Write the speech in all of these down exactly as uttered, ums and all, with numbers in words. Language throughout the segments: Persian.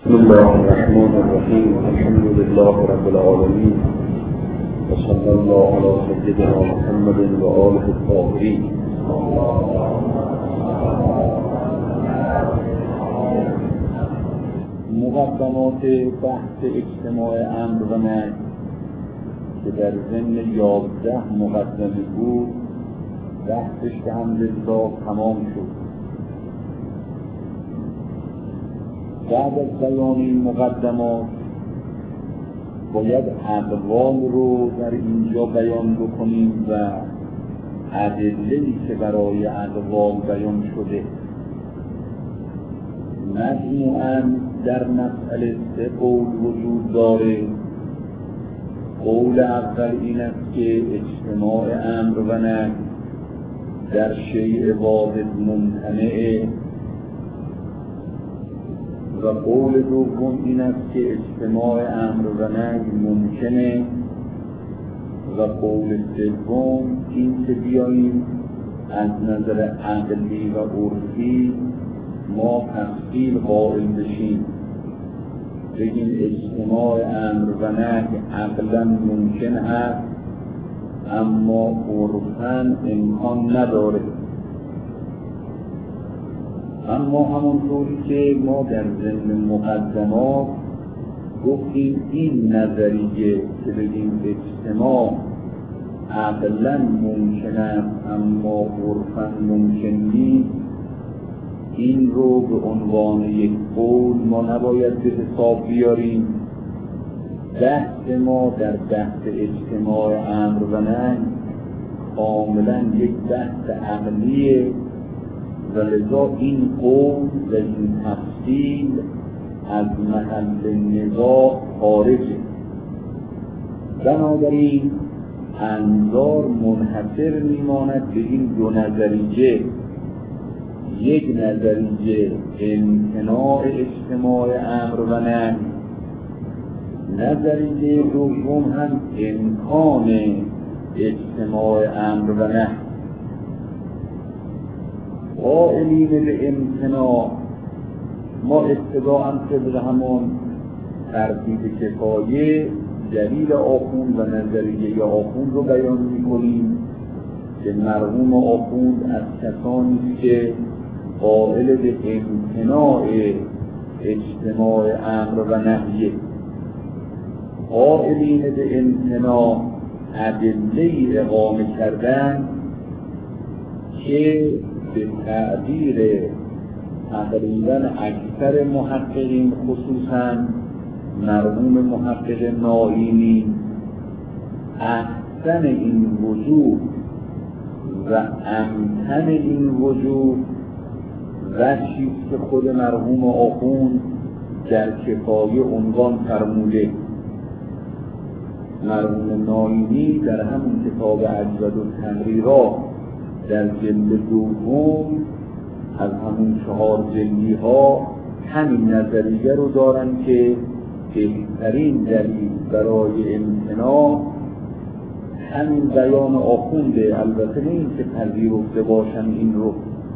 بسم الله الرحمن الرحیم الحمد لله رب العالمین و صلی الله علی سیدنا محمد و آله الطاهرین. مقدمات بحث اجتماع امر و نهی که در ضمن یازده مقدمه بود بحثش به حمدالله تمام شد. بعد از بیان این مقدمات باید اقوال رو در اینجا بیان بکنیم و ادله‌ای که برای اقوال بیان شده. مجموعاً در مسئله سه قول وجود داره. قول اول این است که اجتماع امر و نهی در شیء واحد ممتنعه و قول دوم این است که اجتماع امر و نهی ممکنه و قول سوم این که بیاییم از نظر عقلی و عرفی ما تفصیل قائل بشیم، بگیم اجتماع امر و نهی عقلا ممکن است اما عرفاً امکان نداره. اما همونطوری که ما در ضمن مقدمات گفتیم این نظریه که بگیم اجتماع عقلاً ممکن است اما عرفاً ممکن نیست، این رو به عنوان یک قول ما نباید به حساب بیاریم. بحث ما در بحث اجتماع امر و نهی کاملاً یک بحث عقلیه و لذا این قول و این تفصیل از محل نزاع خارجه. بنابراین انظار منحصر میماند به این دو نظریه، یک نظریه امتناع اجتماع امر و نهی، نظریه دوم هم امکان اجتماع امر و نهی. قائلین به امتناع ما ابتداءً طبق همون ترتیب کفایه دلیل آخوند و نظریه آخوند رو بیان می‌کنیم که مرحوم آخوند از کسانی که قائل به امتناع اجتماع امر و نهی، قائلین به امتناع ادله‌ای اقامه کردن که به تعبیر تقریباً اکثر محققین خصوصاً مرحوم محقق نائینی احسن این وجود و امتن این وجود و چیز که خود مرحوم آخوند در کفایه عنوان فرموده. مرحوم نائینی در همون کتاب اجود التمریرات در جلد دوم از همون چهار جلدی ها همین نظریه رو دارن که بهترین دلیل برای امتناع همین بیان آخونده، البته نه این که پذیرفته باشن این رو.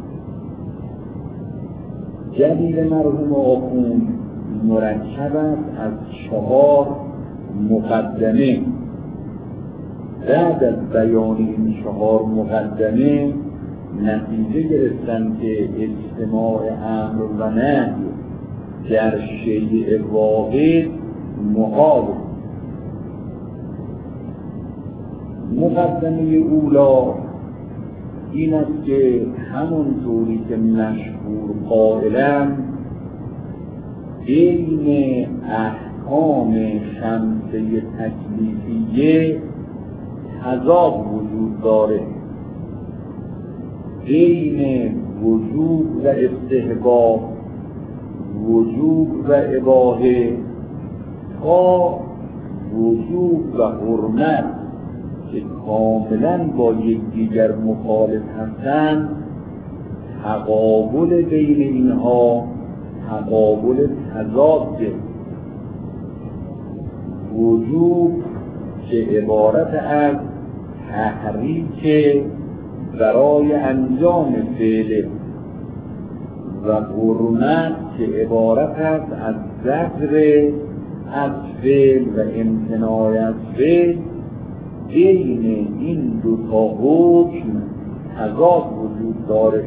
دلیل مرحوم آخوند مرکب است از چهار مقدمه. بعد از بیان این چهار مقدمه نتیجه گرفتن که اجتماع امر و نهی در شیء واحد محال. مقدمه اولا این است که همونطوری که مشهور قائلند بین احکام خمسه تکلیفیه تضاد وجود داره، بین وجوب و استحباب، وجوب و اباحه تا وجوب و حرمت که کاملا با یکدیگر مخالف هستند. تقابل بین اینها تقابل تضاده. وجوب که عبارت از تحریک برای انجام فعل و حرمت که عبارت است از زجر از فعل و امتناع از فعل، بین این دو تا حکم تضاد وجود داره.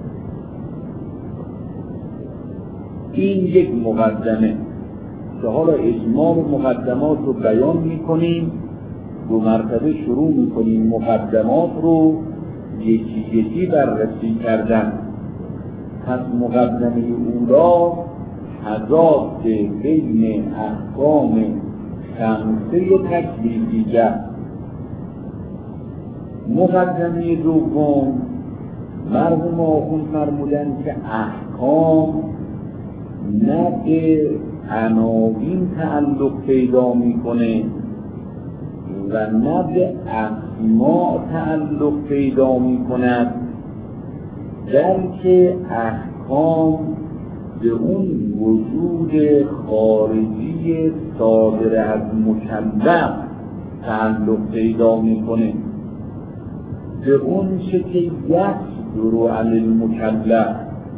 این یک مقدمه که حالا اجمال مقدمات رو بیان میکنیم، دو مرتبه شروع میکنیم مقدمات رو یکی یکی بررسی کردن. پس مقدمه اولا تضاد بین احکام خمسه تکلیفیه. مقدمه دوم مرحوم آخوند فرمودن که احکام نه به عناوین تعلق پیدا میکنه و نه به اسماء تعلق پیدا میکند، بلکه احکام به اون وجود خارجی صادر از مکلف تعلق پیدا میکنه، به اون چه که یصدر علی المکلف.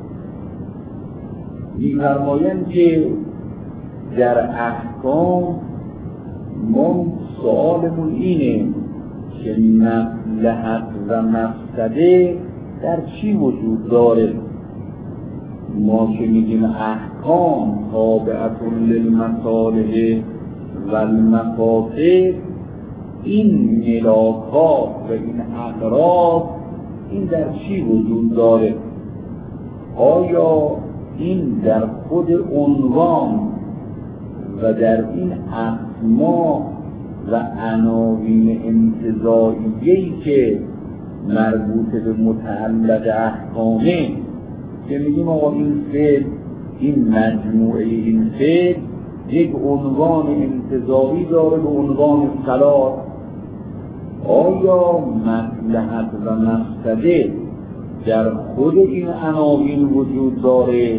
می‌فرمایند که در احکام ما سؤالمون اینه که مصلحت و مفسده در چی وجود داره. ما که میگیم احکام تابعة للمصالح و المفاسد، این ملاکات و این اغراض این در چی وجود داره؟ آیا این در خود عنوان و در این اسما و عناوین انتزاعیه‌ای که مربوط به متعلق احکامه که میگیم آقا این فعل، این مجموعه این فعل یک عنوان انتزاعی داره به عنوان صلاح، آیا مصلحت و مفسده در خود این عناوین وجود داره؟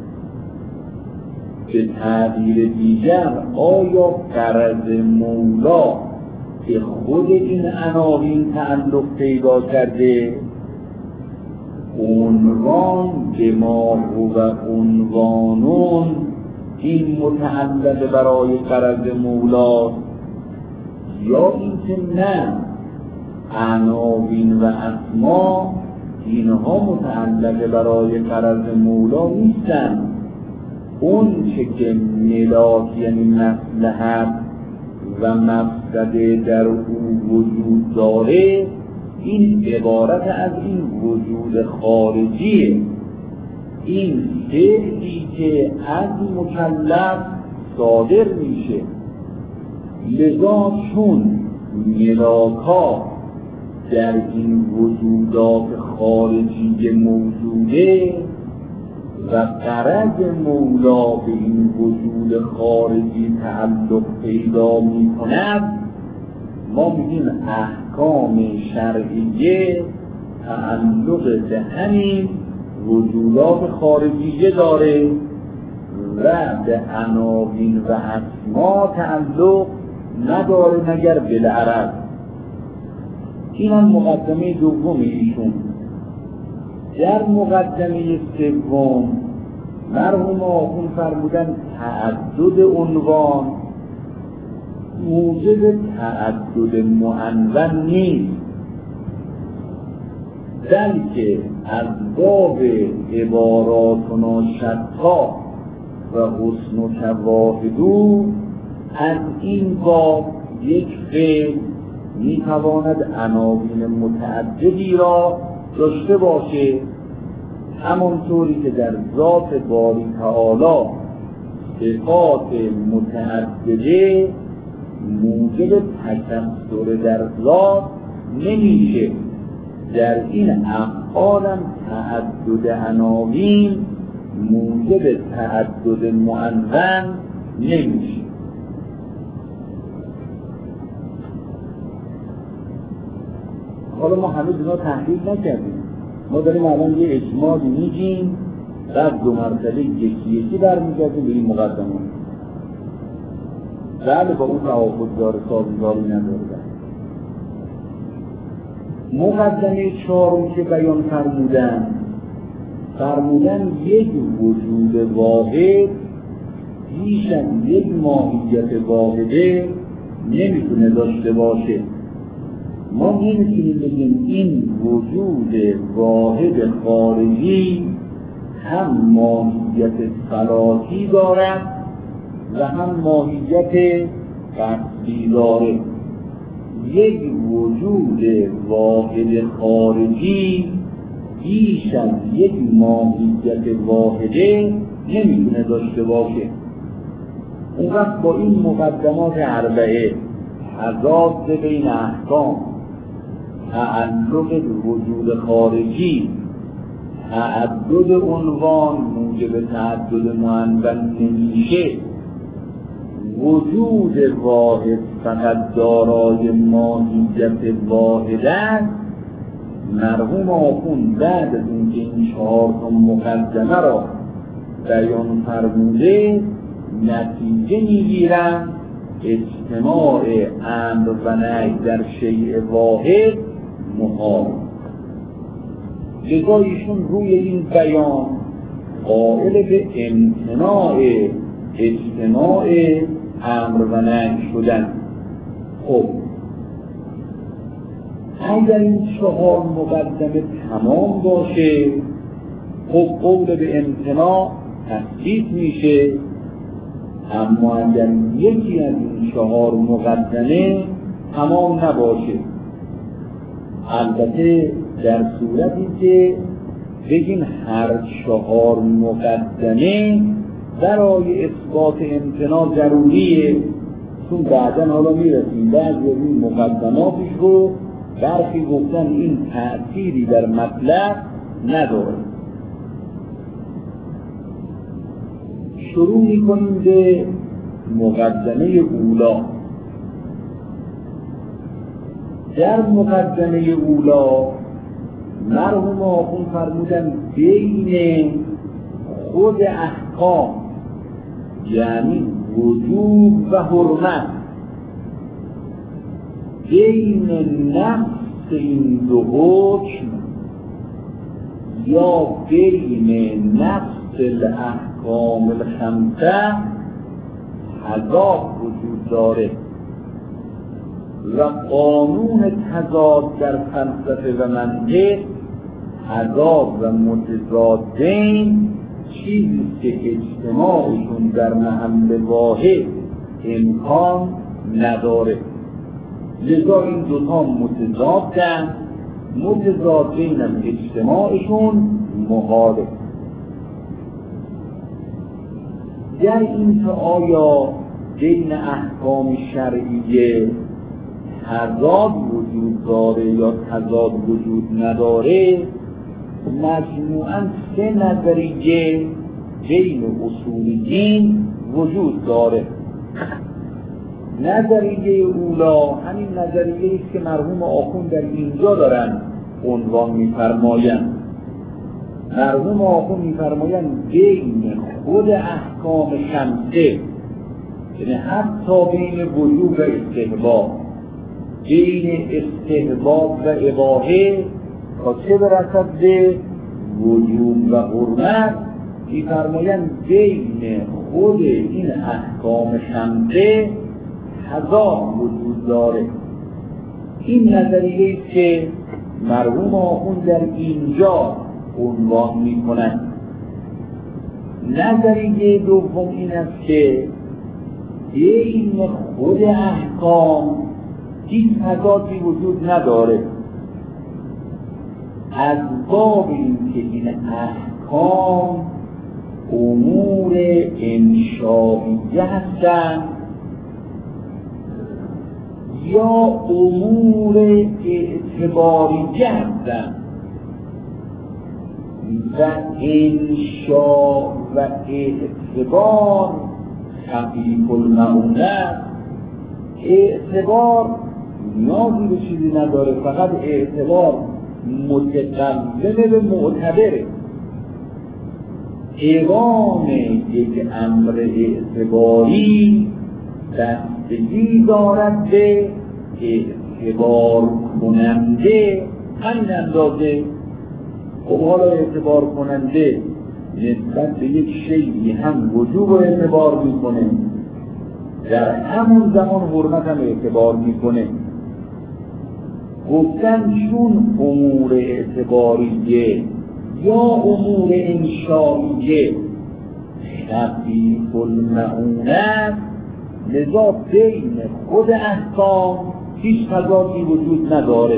به تعبیر دیگر آیا غرض مولا که خود این عناوین تعلق پیدا کرده؟ عنوان به ما هو عنوانون این متعلق برای غرض مولا، یا اینکه نه عناوین و اسما اینها متعلق برای غرض مولا نیستن، اون چه که ملاک یعنی مصلحت و مفسده در او وجود داره این عبارت از این وجود خارجیه، این فعلی که از مکلف صادر میشه. لذا چون ملاکات در این وجودات خارجی موجوده و غرض مولا به این وجود خارجی تعلق پیدا می کند، ما میگیم احکام شرعیه تعلق به همین وجودات خارجیه داره و به عناوین و اسما تعلق نداره مگر بالعرض. این هم مقدمه دوم ایشون. در مقدمه سوم مرحوم آخوند فرمودن تعدد عنوان موجب تعدد معنون نیست، بلکه از باب عباراتنا شتا و حسن شواهدو از این باب یک فعل میتواند عناوین متعددی را داشته باشه، همانطوری که در ذات باری تعالی صفات متعدده موجب تکثر در ذات نمیشه، در این افعالم تعدد عناوین موجب تعدد معنون نمیشه. حالا ما همه دینا تحلیل نکردیم، ما داریم الان یه اجمالی میگیم، بعد دو مرتبه یکی یکی برمیگردیم به این مقدمه. بله با اون توافق داره، سازگاری نداره. مقدمه چهارم که بیان فرمودن فرمودن یک وجود واحد بیش از یک ماهیت واحده نمیتونه داشته باشه. ما نمیتونیم بگیم این وجود واحد خارجی هم ماهیت صلاحی دارد و هم ماهیت قصدی داره. یک وجود واحد خارجی بیش از یک ماهیت واحده نمیتونه داشته باشه. اون وقت با این مقدمات اربعه، تضاد بین احکام، تعلق وجود خارجی، تعدد عنوان موجب تعدد معنون نمیشه، وجود واحد فقط دارای ماهیت واحد است، مرحوم آخوند بعد از اینکه این چهار تا مقدمه را بیان فرموده نتیجه میگیرند اجتماع امر و نهی در شیء واحد محال. لذا ایشون روی این بیان قائل به امتناع اجتماع امر و نهی شدن. خب اگر این چهار مقدمه تمام باشه، خب قول به امتناع تثبیت میشه. اما اگر یکی از این چهار مقدمه تمام نباشه، البته در صورتی که بگیم هر چهار مقدمه برای اثبات امتناع ضروریه، چون بعداً حالا میرسیم بعضی از این مقدماتش رو برخی گفتن این تأثیری در مطلب نداره. شروع میکنیم به مقدمه اولا. در مقدمه اولا مرحوم آخوند فرمودن بین خود احکام، یعنی وجوب و حرمت، بین نفس این دو حکم یا بین نفس الاحکام الخمسه تضاد وجود داره و قانون تضاد در فلسفه و منطق تضاد و متضادین چیزی که اجتماعشون در محل واحد امکان نداره. لذا این دوتا متضادن، متضادین هم اجتماعشون محاله. در این که آیا بین احکام شرعیه تضاد وجود داره یا تضاد وجود نداره، مجموعاً سه نظریه بین اصولیین وجود داره. نظریه اولا همین نظریه است که مرحوم آخوند در اینجا دارن عنوان می‌فرمایند. مرحوم آخوند می‌فرمایند بین خود احکام خمسه، یعنی حتی بین وجوب و استحباب، بین استحباب و اباحه تا چه برسد به وجوب و حرمت، می‌فرمایند بین خود این احکام خمسه تضاد وجود داره. این نظریه است که مرحوم آخوند در اینجا عنوان می‌کنند. نظریه دوم این است که بین خود احکام هیچ تضادی وجود نداره، از باب اینکه این احکام امور انشائیه هستند یا امور اعتباریه هستند و انشاء و اعتبار خفیف المعونه. اعتبار نیازی به چیزی نداره، فقط اعتبار متقوم به معتبره. اقام یک امر اعتباری بستگی دارد به اعتبار کننده. همین اندازه خب حالا اعتبار کننده نسبت به یک شیئی هم وجوب و اعتبار میکنه، در همون زمان حرمت هم اعتبار میکنه. گفتن چون امور اعتباریه یا امور انشائیه خفیف المعونت، لذا بین خود احکام هیچ تضادی وجود نداره.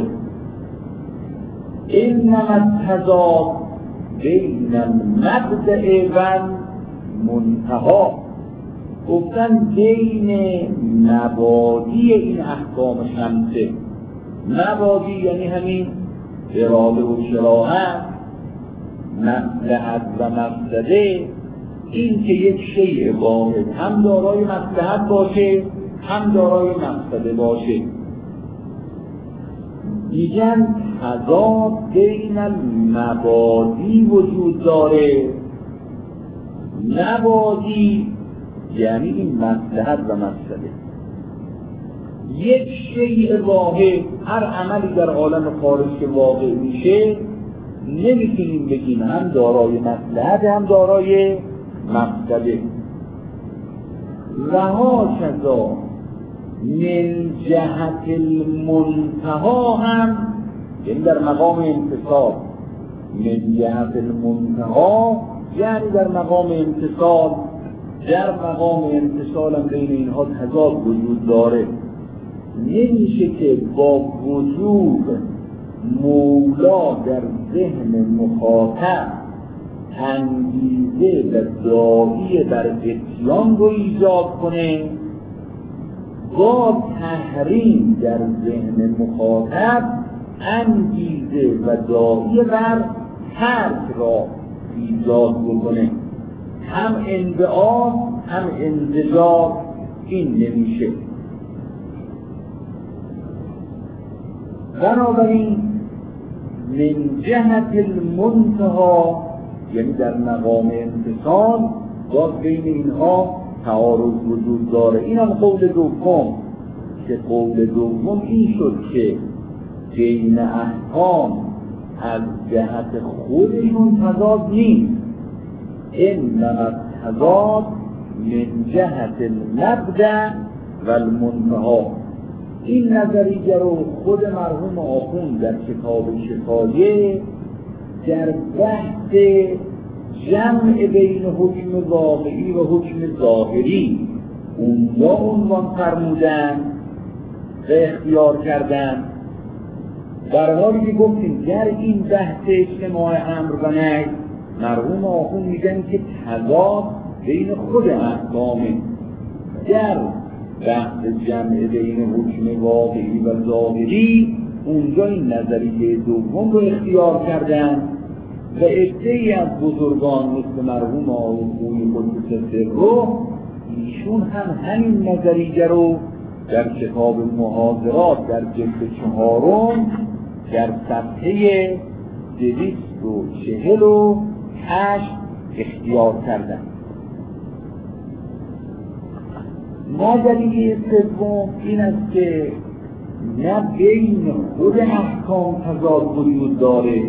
انما التضاد بین المبدأ و منتها، گفتن بین مبادی این احکام خمسه، مبادی یعنی همین اراده و شراحت، مصلحت و مفسده، این که یک شیء واحد هم دارای مصلحت باشه هم دارای مفسده باشه. میگن تضاد بین المبادی وجود داره. مبادی یعنی این مصلحت و مفسده. یک شیء واحد، هر عملی در عالم خارج که واقع میشه نمیتونیم بگیم هم دارای مصلحت هم دارای مفسده. و هاکذا من جهت المنتها هم، یعنی در مقام امتصال، من جهت المنتها یعنی در مقام امتصال، در مقام امتصال هم بین اینها تضاد وجود داره. نمیشه که با وجود مولا در ذهن مخاطب انگیزه و داعی بر اتیان رو ایجاد کنه، با تحریم در ذهن مخاطب انگیزه و داعی بر ترک را ایجاد بکنه. هم انبعاث هم انزجار این نمیشه. بنابراین من جهت المنتها یعنی در مقام امتصال باز بین اینها تعارض وجود داره. این هم قول دوم، که قول دوم این شد که بین احکام از جهت خودشون تضاد نیست، انما التضاد من جهت المبدأ و المنتها. این نظریه رو خود مرحوم آخوند در کتاب شفایه در بحث جمع بین حکم واقعی و حکم ظاهری اونجا عنوان فرمودن و اختیار کردن. در حالی که گفتیم در این بحث اجتماع امر و نهی مرحوم آخوند میگن که تضاد بین خود احکامه. در بحث جمع بین حکم واقعی و ظاهری اونجا این نظریه دوم رو اختیار کردن و عده‌ای از بزرگان مثل مرحوم آقای قدس سره ایشون هم همین نظریه رو در کتاب محاضرات در جلد چهارم در صفحه دویست و چهل و هشت اختیار کردن. نظریه سوم این است که نه بین خود احکام تضاد وجود داره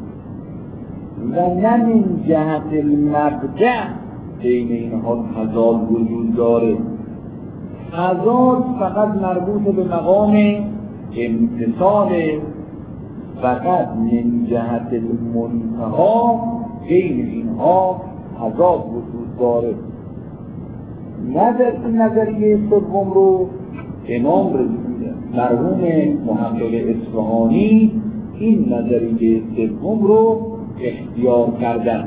و نه من جهت المبدأ بین اینها تضاد وجود داره. تضاد فقط مربوط به مقام امتصال، فقط من جهت المنتها بین اینها تضاد وجود داره. نظر این نظریه سوم رو امام مرحوم محقق اصفهانی این نظریه سوم رو اختیار کردن.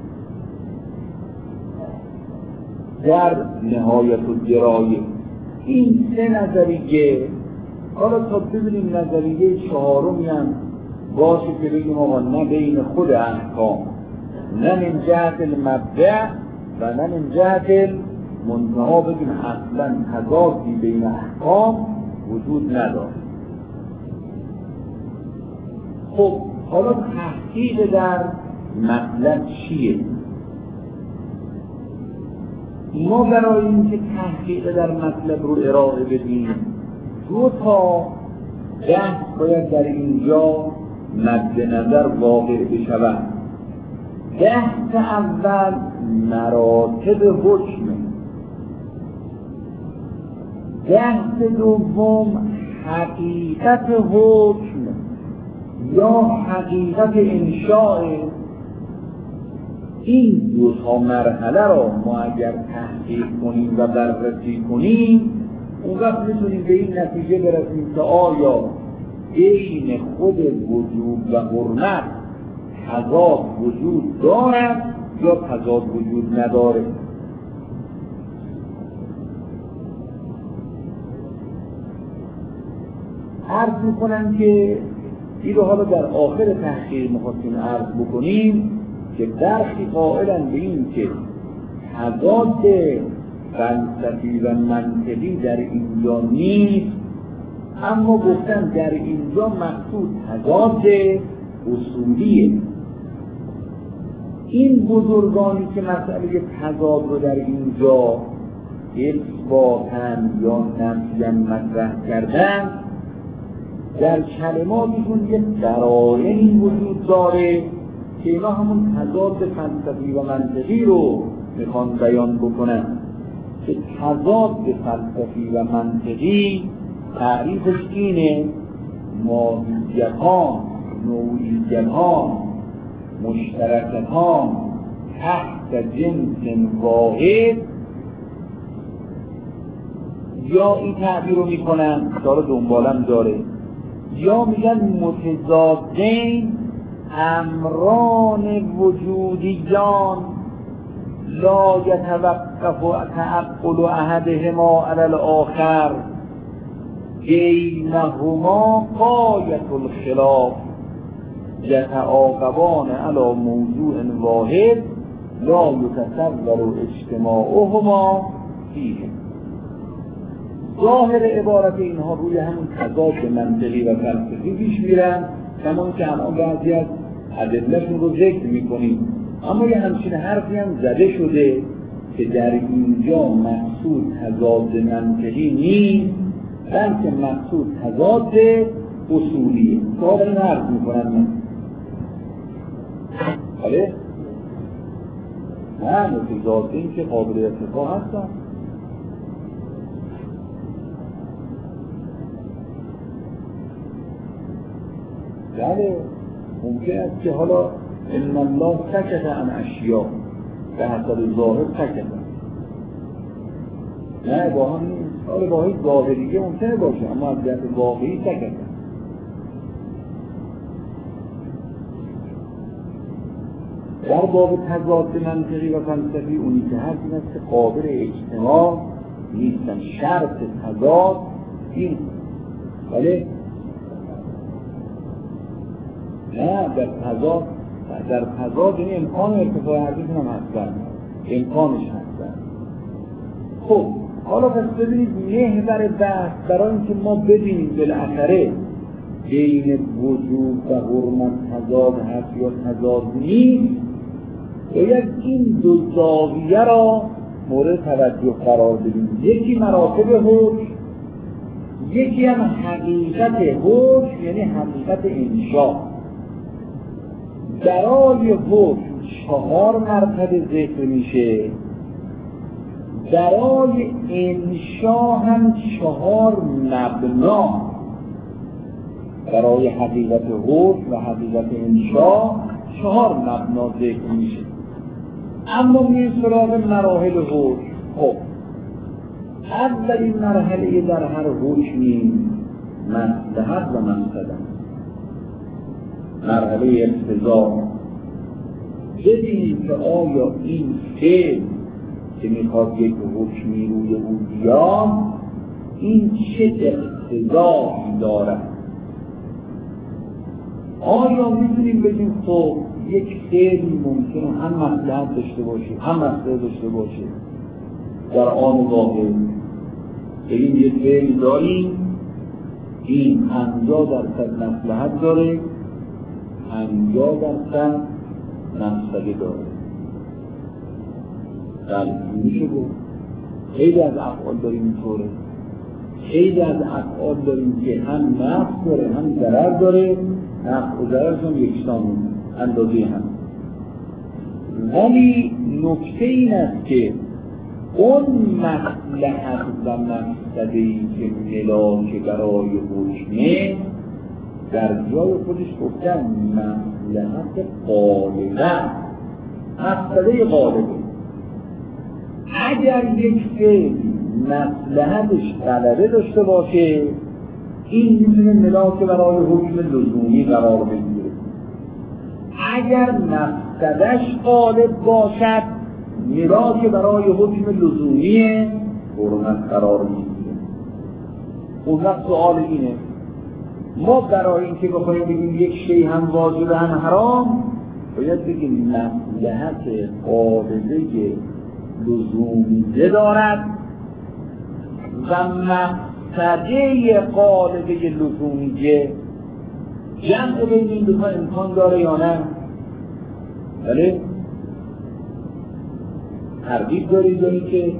در نهایت الدرایه این سه نظریه، حالا تا ببینیم نظریه چهارمی هم باشه که بگیم آقا نه بین خود احکام، نه من جهت المبدأ و نه من جهت منتها بگیم اصلا تضادی بین احکام وجود نداره. خب حالا تحقیق در مطلب چیه؟ ما برای اینکه تحقیق در مطلب رو ارائه بدیم دو تا بحث باید در اینجا مد نظر واقع بشود. بحث اول مراتب حکم، بحث دوم حقیقت حکم یا حقیقت انشاء. این دو تا مرحله را ما اگر تحقیق کنیم و بررسی کنیم، اون وقت میتونیم به این نتیجه برسیم که آیا بین خود وجود و حرمت تضاد وجود دارد یا تضاد وجود نداره. عرض میکنم که این رو حالا در آخر تحقیق میخواستیم عرض بکنیم که برخی قائلن به این که تضاد فلسفی و منطقی در اینجا نیست، اما گفتن در اینجا مقصود تضاد اصولیه. این بزرگانی که مسئله تضاد رو در اینجا اثباتاً یا نفیاً مطرح کردن، در کلماتشون یه قرائنی وجود داره که اینا همون تضاد فلسفی و منطقی رو میخوان بیان بکنن. که تضاد فلسفی و منطقی تعریفش اینه: ماهیت‌ها، نوعیت‌ها، مشترک‌ها تحت جنس واحد، یا این تعبیر رو میکنن داره دنبالم داره، یا میگن متضادین امران وجودیان لا یتوقف تعقل احدهما علی الاخر بینهما غایة الخلاف یتعاقبان علی موضوع واحد لا یتصور اجتماعهما فیه. ظاهر عبارت اینها روی همون تضاد منطقی و فلسفی پیش میرن، کمان که الان بعضی از ادله‌شون رو ذکر میکنیم، اما یه همچین حرفی هم زده شده که در اینجا مقصود تضاد منطقی نیست، بلکه مقصود تضاد اصولیه. سوال این حرف میکنن من آره؟ نه متضاد این که قابل ارتفاع هستن. بله ممکن است که حالا ان الله سکت عن اشیاء به حسب ظاهر سکت، نه با هم نیست. حالا با هیچ ظاهریه ممکنه باشه، اما از جهت واقعی سکت. در باب تضاد منطقی و فلسفی اونی که هست این است که قابل اجتماع نیستن. شرط تضاد این ولی نه در تضاد در تضاد این امکان ارتفاع حرفیتون هم هستن، امکانش هستن. خب حالا پس ببینید محور بحث برای اینکه ما ببینیم بالاخره بین وجود و حرمت تضاد هست یا تضاد نیست، باید این دو زاویه را مورد توجه قرار بدیم. یکی مراتب حکم، یکی هم حقیقت حکم، یعنی حقیقت انشاء. برای حکم چهار مرتبه ذکر میشه، برای انشاء هم چهار مبنا. برای حقیقت حکم و حقیقت انشاء چهار مبنا ذکر میشه. اما می سراغ مراحل حکم. خب اولین مرحله در هر حکمی مصلحت و مفسده، مرحله اقتضا. ببینید که آیا این فعل که میخواد یک حکمی روی او بیاد این چه اقتضایی دارد. آیا میتونیم بگیم خب یک فعلی ممکنه هم مصلحت داشته باشه هم مفسده داشته باشه در آن واقع؟ بگیم یک فعلی داریم این پنجاه درصد مصلحت داره پنجاه درصد مفسده داره. بله میشه گفت. خیلی از افعال داریم اینطوره، خیلی از افعال داریم که هم نفع داره هم ضرر داره، نفع و ضررش هم یکسان اندازه هم. ولی نکته این است که اون مصلحت و مقصدی که ملاک برای حکمه در جای خودش گفتن مصلحت غالبه، مقصده غالبه. اگر یک فعل مصلحتش غلبه داشته باشه این میتونه ملاک برای حکم لزومی قرار بگیره. اگر مقصدش غالب باشد ملاک برای حکم لزومی حرمت قرار میگیره. اون وقت سؤال اینه ما برای اینکه بخوایم بگیم یک شی هم واجب هم حرام باید بگیم مصلحت قاعده لزومیه دارد و مقصده قاعده لزومیه جمع بین این دو تا امکان داره یا نه؟ بله؟ تردید دارید دارید که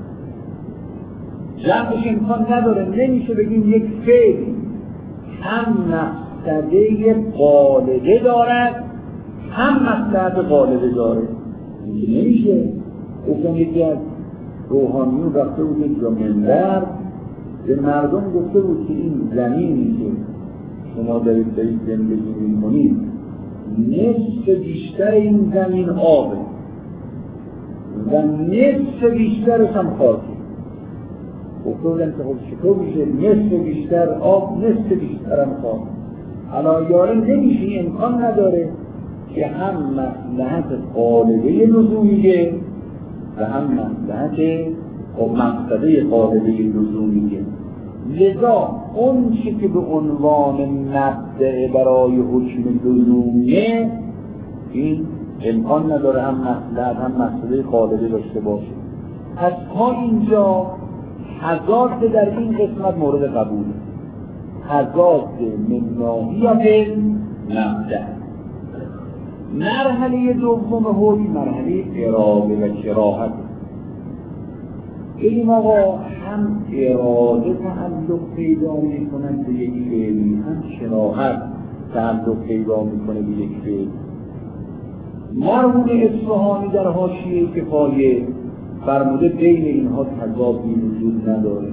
جمعش امکان نداره. نمیشه بگیم یک فعل هم مقصده قاعده دارد هم مصلحت قاعده داره. نمیشه. گفتم یکی از روحانیون رفته بود یک جا منبر به مردم گفته بود که این زمینی که شما دارید دارید زندگی می‌کنید نصف بیشتر این زمین آبه و نصف بیشترش هم خاکه. گفته بودن که خب چطور میشه نصف بیشتر آب نصف بیشتر هم خاک؟ حالا یاره نمیشه، امکان نداره که هم مصلحت قاعده لزومیه و هم مصلحت و مقصده قاعده لزومیه. لذا اون چی که به عنوان مبدأ برای حکم لزومیه این امکان نداره هم مصلحت هم مقصده قاعده داشته باشه. پس تا اینجا حضارت در این قسمت مورد قبوله. حضارت من ناحیت مبدأ. مرحله دوم حکم مرحله اراده و کراهت. این آقا هم اراده تعلق پیدا می‌کند به یک فعلی هم کراهت تعلق پیدا می‌کنه به یک فعل. مرحوم اصفهانی در حاشیه کفایه فرموده بین اینها تضادی وجود نداره.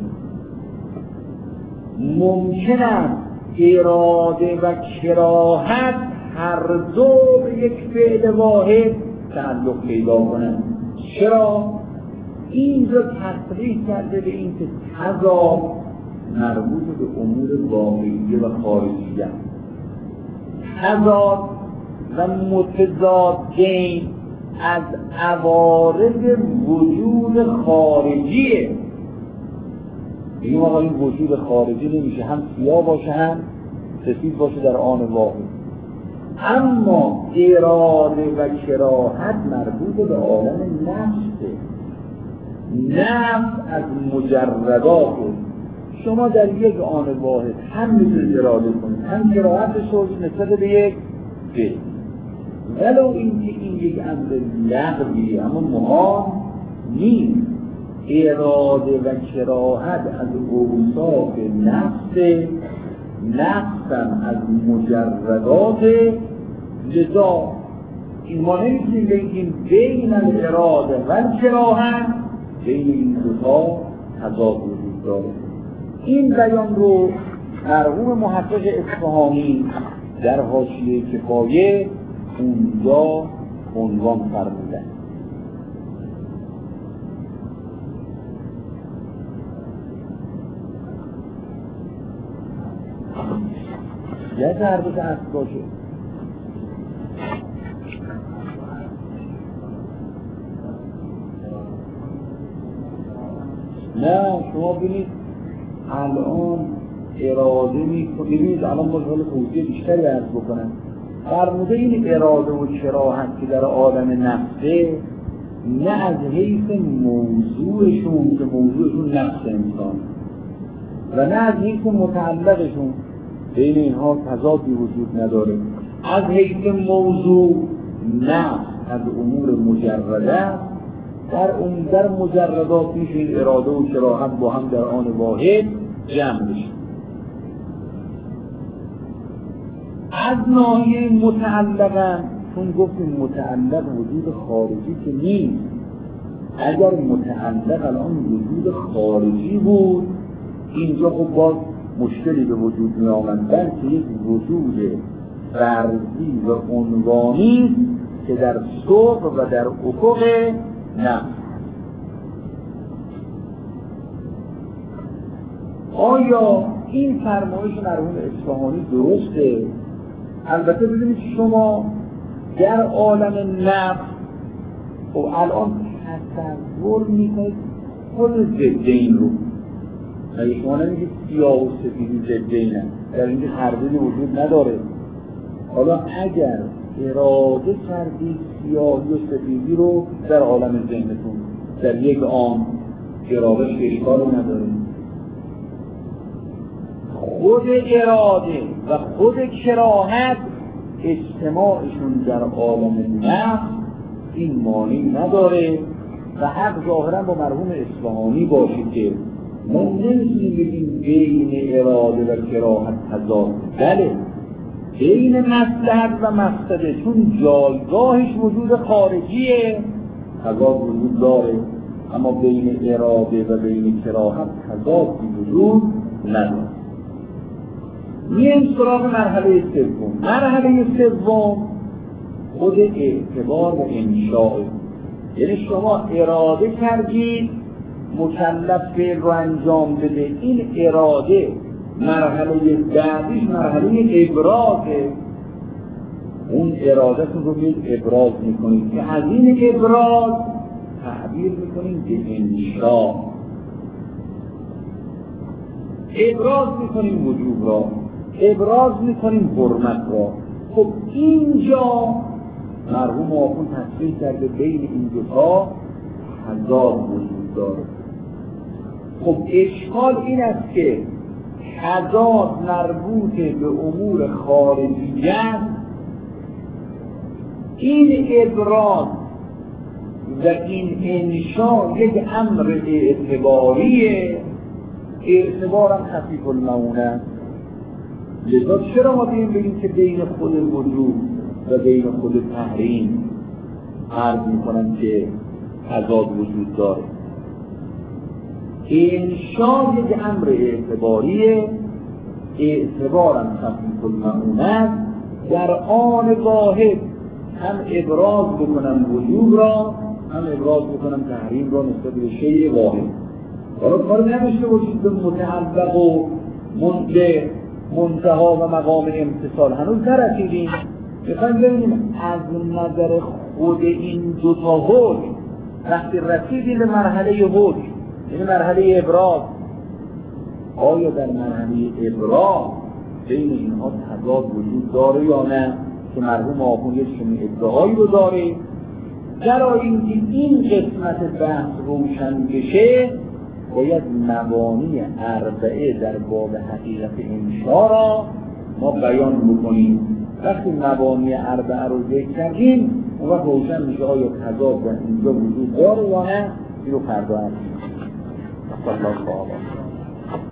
ممکن است اراده و کراهت هر دو به یک فعل واحد تعلق پیدا کنند. چرا؟ اینجا تصریح کرده به این که تضاد مربوط به امور واقعیه و خارجیه. تضاد و متضادین از عوارض وجود خارجیه. این آقا این وجود خارجی نمیشه هم سیاه باشه هم سفید باشه در آن واقع. اما اراده و کراهت مربوط به عالم نفسه. نفس از مجردات شما در یک آن واحد هم میتونید اراده کنید هم کراهت شد نسبت به یک فعل، ولو اینکه این یک امر لغویه اما مهم نیست. اراده و کراهت از اوصاف نفس، نفسم از مجردات. لذا این ما نمیتونیم بگیم بین اراده و کراهت بین این دوتا تضاد وجود داره. این بیان رو مرحوم محقق اصفهانی در حاشیه کفایه اونجا عنوان فرمودن. یه ضربت اصل باشه. نه شما ببینید الان اراده میکنید، ببینید الان باید حال توضیح بیشتری عرض بکنم. فرموده این اراده و کراهت که در عالم نفسه نه از حیث موضوعشون که موضوعشون نفس انسان و نه از حیث متعلقشون بین اینها تضادی وجود نداره. از حیث موضوع نفس از امور مجرده در اون در مجردات میشه اراده و کراهت با هم در آن واحد جمع بشه. از ناحیه متعلقاً، چون گفتیم متعلق وجود خارجی که نیست، اگر متعلق الان وجود خارجی بود اینجا خب باز مشکلی به وجود می آمد، بلکه یک وجود فرضی و عنوانی که در سوق و در افق نفس. آیا این فرمایش مرحوم اصفهانی درسته؟ البته ببینید شما در عالم نفس خب الان تصور میکنید خود ضدین رو، اگه شما نمیگید سیاه و سفیدی ضدینن، در اینجا تردیدی وجود نداره. حالا اگر اراده کردید سیاهی و سفیدی رو در عالم ذهنتون در یک آن اراده اشکالی نداره، خود اراده و خود کراهت اجتماعشون در عالم نفس این مانع نداره و حق ظاهرا با مرحوم اصفهانی باشید که ما نمیتونیم بگیم بین اراده و کراهت تضاد. بله بین مصلحت و مفسده چون جایگاهش وجود خارجیه تضاد وجود داره، اما بین اراده و بین کراهت تضادی وجود نداره. میایم سراغ مرحله سوم. مرحله سوم خود اعتبار و انشاء، یعنی شما اراده کردید مکلف فعل رو انجام بده، این اراده مرحله بعدیش مرحله ابرازه، اون ارادهتون رو میاد ابراز میکنید که از این ابراز تعبیر میکنید به انشاء. ابراز میکنیم وجود را، ابراز میکنیم حرمت را. خب اینجا مرحوم آخوند تصریح کرده بین این دوتا تضاد وجود داره. خب اشکال این است که تضاد مربوط به امور خارجیت، این ابراز و این انشاء یک امر اعتباریه، اعتبار هم خفیف المعونه. لذا چرا ما بیم بگیم که بین خود وجود و بین خود تحریم عرض میکنن که تضاد وجود داره؟ انشاء یک امر اعتباریه، اعتبارم خفیف المعونه، در آن واحد هم ابراز بکنم وجود را هم ابراز بکنم تحریم را نسبت به شیء واحد. حالا کار نمیشه وجود به متعلق و منده منتها و مقام امتصال هنوز نرسیدیم. میخوایم ببینیم از نظر خود این دوتا حکم وقتی رسیدیم به مرحله حکم، یعنی مرحله ابراز، آیا در مرحله ابراز بین اینها تضاد وجود داره یا نه؟ که مرحوم آخوند یک چنین ادعایی رو داره. در اینکه این قسمت بحث روشن بشه باید مبانی اربعه در باب حقیقت انشاء را ما بیان بکنیم. وقتی مبانی اربعه رو ذکر کردیم اون وقت روشن میشه آیا تضاد در اینجا وجود داره یا نه. این رو فردا هستیم. صلی الله علیه و